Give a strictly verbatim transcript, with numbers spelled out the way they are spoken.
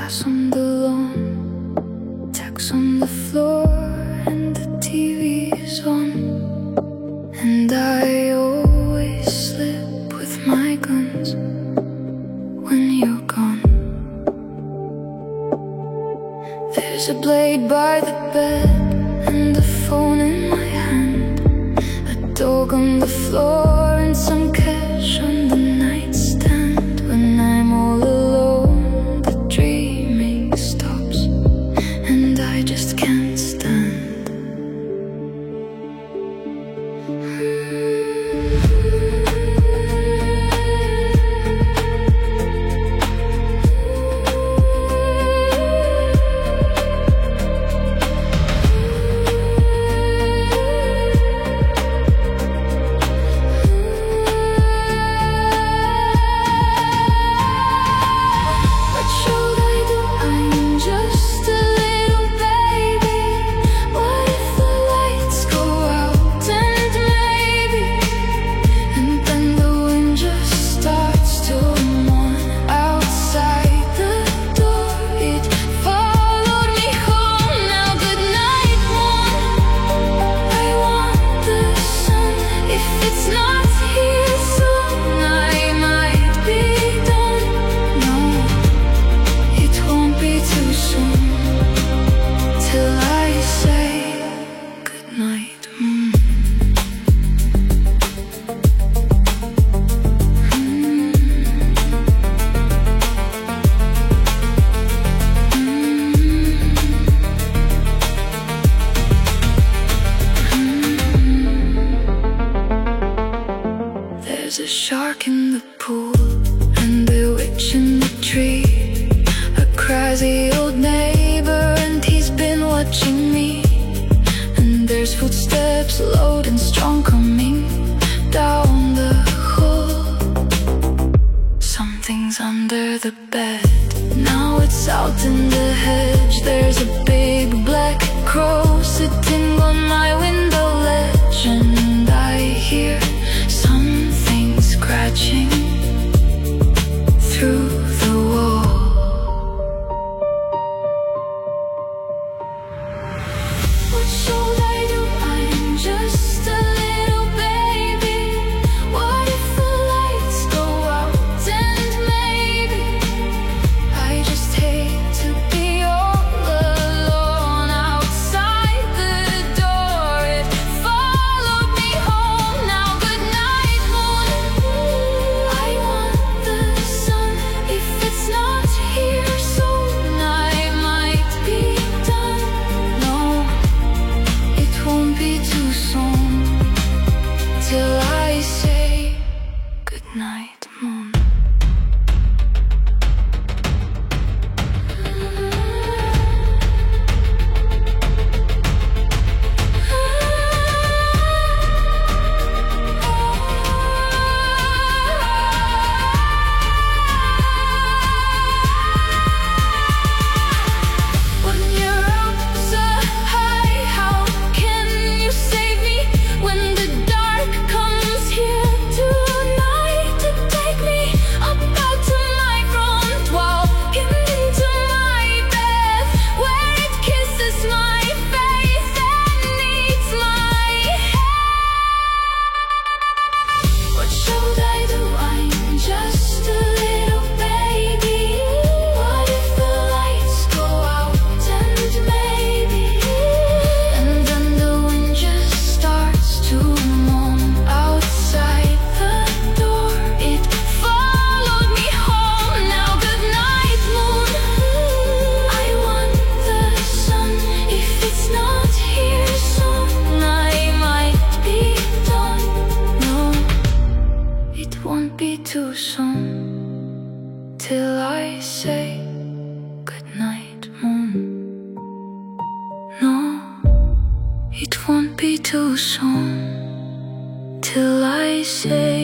glass on the lawn, tacks on the floor, and the T V is on. And I always slip with my guns when you're gone. There's a blade by the bed and a phone in my hand, a dog on the floor and some cash on the nightstand. When I'm all alone, the dreaming stops and I just can't stand. There's a shark in the pool and a witch in the tree, a crazy old neighbor and he's been watching me. And there's footsteps loud and strong coming down the hall. Something's under the bed, now it's out in the hedge. There's a big black crow sitting on my window ledge, and I hear something scratching through the wall. What should I do? I'm just a little baby. What if the lights go out and maybe I just hate to be all alone outside the door. It followed me home. Now good night, moon. I want the sun. If it's not here soon, I might be done. No, it won't be too soon till I say good night, moon. When you're up so high, how can you save me? When the dark comes here tonight to take me up out to my front wall, hidden into my bed, where it kisses my face and eats my head. What should I do? I'm just a little baby. What if the lights go out and maybe, and then the wind just starts to moan outside the door. It followed me home. Now good night, moon. I want the sun. If it's not here soon, I might be done. No, it won't be too soon till I say good night, moon. No, it won't be too soon till I say